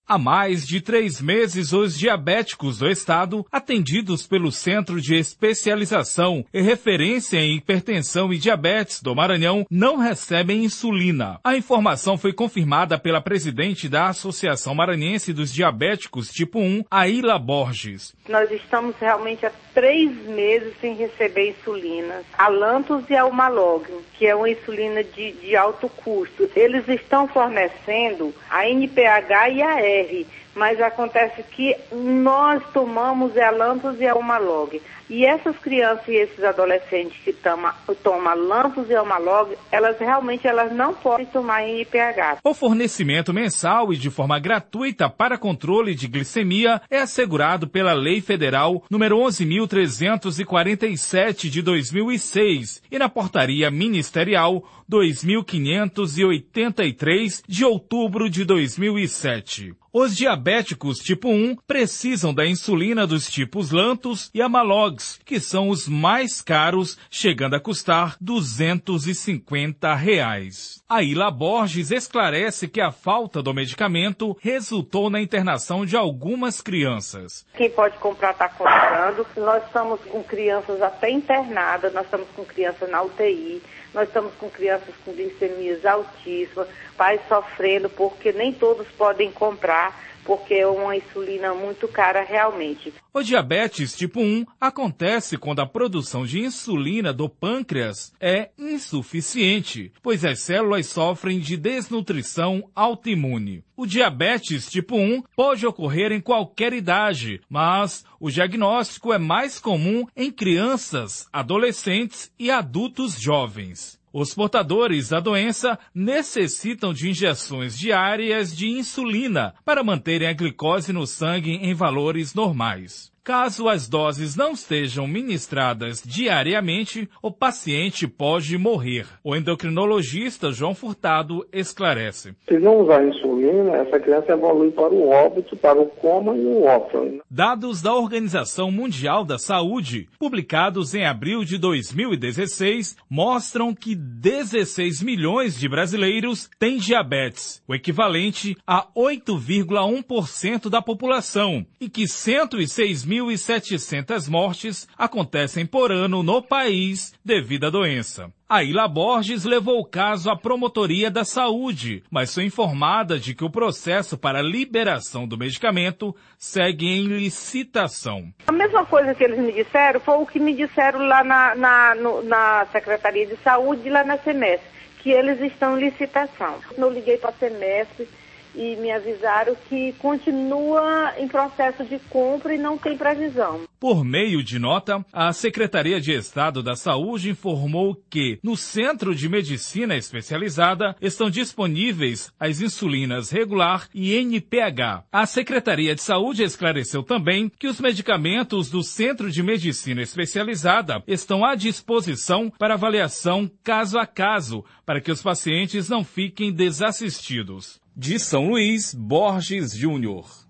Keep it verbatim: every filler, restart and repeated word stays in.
Há mais de três meses, os diabéticos do estado, atendidos pelo Centro de Especialização e Referência em Hipertensão e Diabetes do Maranhão, não recebem insulina. A informação foi confirmada pela presidente da Associação Maranhense dos Diabéticos Tipo um, Aila Borges. Nós estamos realmente há três meses sem receber insulina, a Lantus e a Humalog, que é uma insulina de, de alto custo. Eles estão fornecendo a N P H e a R, mas acontece que nós tomamos a Lantus e a Humalog. E essas crianças e esses adolescentes que tomam toma Lantus e Humalog, elas realmente elas não podem tomar N P H. O fornecimento mensal e de forma gratuita para controle de glicemia é assegurado pela Lei Federal número onze mil trezentos e quarenta e sete de dois mil e seis e na Portaria Ministerial dois mil quinhentos e oitenta e três de outubro de dois mil e sete. Os diabéticos tipo um precisam da insulina dos tipos Lantus e Amalogs, que são os mais caros, chegando a custar duzentos e cinquenta reais. Aila Borges esclarece que a falta do medicamento resultou na internação de algumas crianças. Quem pode comprar está comprando. Nós estamos com crianças até internadas, nós estamos com crianças na U T I, nós estamos com crianças com glicemias altíssimas, pais sofrendo porque nem todos podem comprar, porque é uma insulina muito cara realmente. O diabetes tipo um acontece quando a produção de insulina do pâncreas é insuficiente, pois as células sofrem de desnutrição autoimune. O diabetes tipo um pode ocorrer em qualquer idade, mas o diagnóstico é mais comum em crianças, adolescentes e adultos jovens. Os portadores da doença necessitam de injeções diárias de insulina para manterem a glicose no sangue em valores normais. Caso as doses não sejam ministradas diariamente, o paciente pode morrer. O endocrinologista João Furtado esclarece. Se não usar insulina, essa criança evolui para o óbito, para o coma e o óbito. Dados da Organização Mundial da Saúde, publicados em abril de dois mil e dezesseis, mostram que dezesseis milhões de brasileiros têm diabetes, o equivalente a oito vírgula um por cento da população, e que cento e seis mil e setecentas mortes acontecem por ano no país devido à doença. Aila Borges levou o caso à Promotoria da Saúde, mas foi informada de que o processo para a liberação do medicamento segue em licitação. A mesma coisa que eles me disseram foi o que me disseram lá na, na, no, na Secretaria de Saúde, lá na Semesp, que eles estão em licitação. Eu liguei para a Semesp e me avisaram que continua em processo de compra e não tem previsão. Por meio de nota, a Secretaria de Estado da Saúde informou que, no Centro de Medicina Especializada, estão disponíveis as insulinas regular e N P H. A Secretaria de Saúde esclareceu também que os medicamentos do Centro de Medicina Especializada estão à disposição para avaliação caso a caso, para que os pacientes não fiquem desassistidos. De São Luís, Borges Júnior.